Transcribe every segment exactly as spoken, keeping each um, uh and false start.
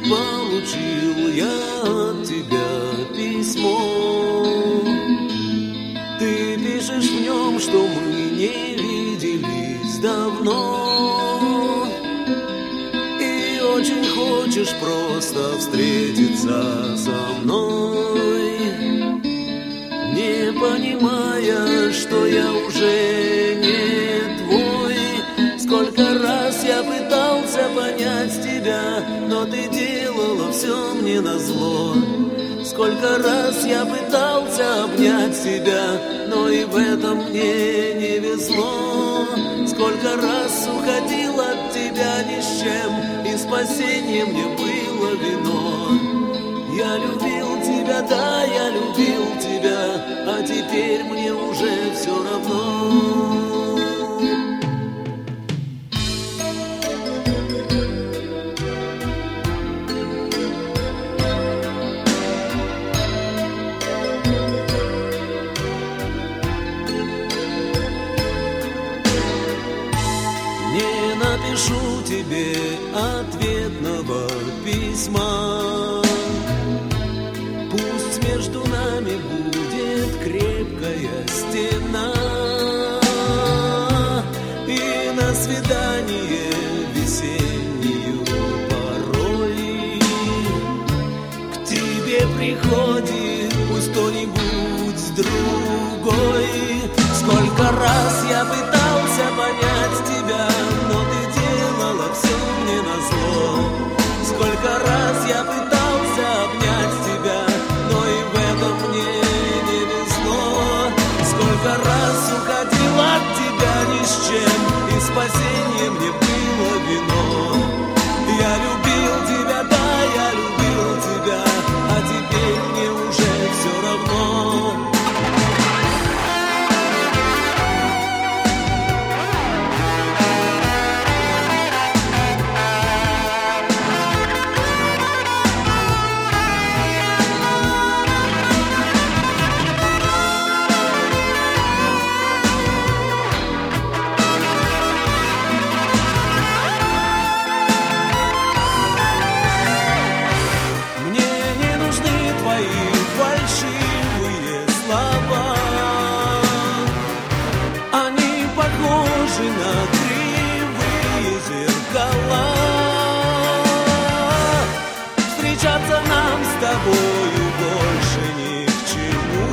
получил я от тебя письмо. Ты пишешь в нем, что мы не виделись давно, и очень хочешь просто встретиться со мной, не понимая, что я уже не твой. Сколько раз я пытался понять тебя, но ты делала все мне назло. Сколько раз я пытался обнять тебя, но и в этом мне не везло. Сколько раз уходил от тебя ни с чем, и спасением мне было вино. Я любил тебя, да, я любил тебя, а теперь мне уже все равно. Напишу тебе ответного письма. Пусть между нами будет крепкая стена, и на свидание весеннюю порой к тебе приходит пусть кто-нибудь другой. Сколько раз я пытался понять тебя, но ты делала все мне назло. Сколько раз я пытался обнять тебя, но и в этом мне не везло. Сколько раз уходил от тебя ни с чем, и спасение мне было вино. Я любил тебя, да, я любил тебя, а теперь мне уже все равно. Встречаться нам с тобою больше ни к чему.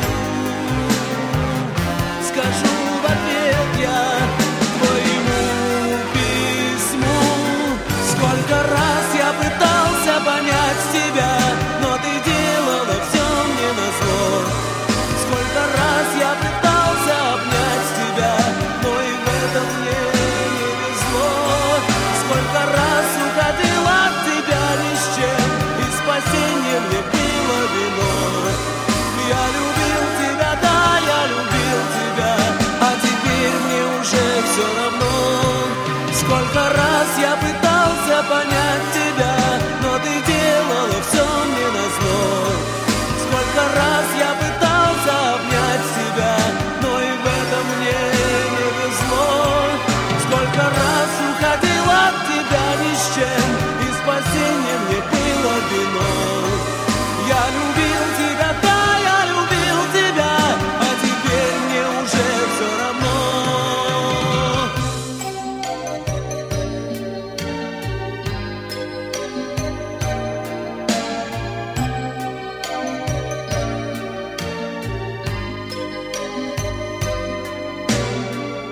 Скажу в ответ я твоему письму. Сколько раз я пытался понять тебя, но ты делала все мне назло. Сколько раз я пытался обнять тебя, но и в этом мне не везло. Сколько раз уходил от тебя ни с чем, спасение мне было вино. Я любил тебя, да, я любил тебя, а теперь мне уже все равно. Сколько раз я пытался понять тебя, но ты делала все мне назло. Сколько раз я пытался обнять тебя, но и в этом мне не везло. Сколько раз уходил от тебя ни с чем, и спасение мне было вино. Я любил тебя, да, я любил тебя, а теперь мне уже все равно.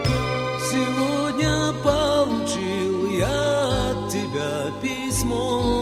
Сегодня получил я от тебя письмо.